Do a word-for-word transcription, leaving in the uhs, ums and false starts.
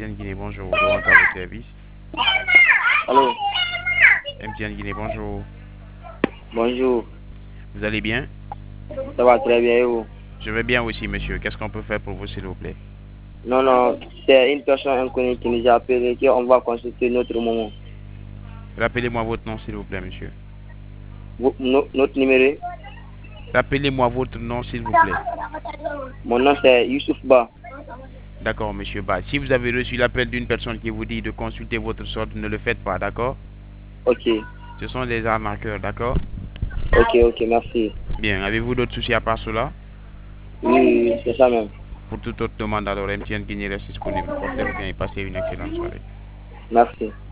M T N Guinée, bonjour. Je rentre à votre service. Allô, M T N Guinée, bonjour. bonjour. Vous allez bien? Ça va très bien et vous? Je vais bien aussi, monsieur. Qu'est-ce qu'on peut faire pour vous, s'il vous plaît? Non, non, c'est une personne inconnue qui nous a appelé et on va consulter notre moment. Rappelez-moi votre nom, s'il vous plaît, monsieur. Vo- no- notre numéro, Rappelez-moi votre nom, s'il vous plaît. mon nom c'est Youssouf Ba. D'accord, monsieur Ba. Si vous avez reçu l'appel d'une personne qui vous dit de consulter votre solde, ne le faites pas, d'accord? Ok, Ce sont des arnaqueurs, d'accord? ok, ok, merci. Bien. Avez-vous d'autres soucis à part cela? Oui, oui, oui, c'est ça même. Pour toute autre demande, alors M T N Guinée reste disponible. Portez-vous bien et passez une excellente soirée. Merci.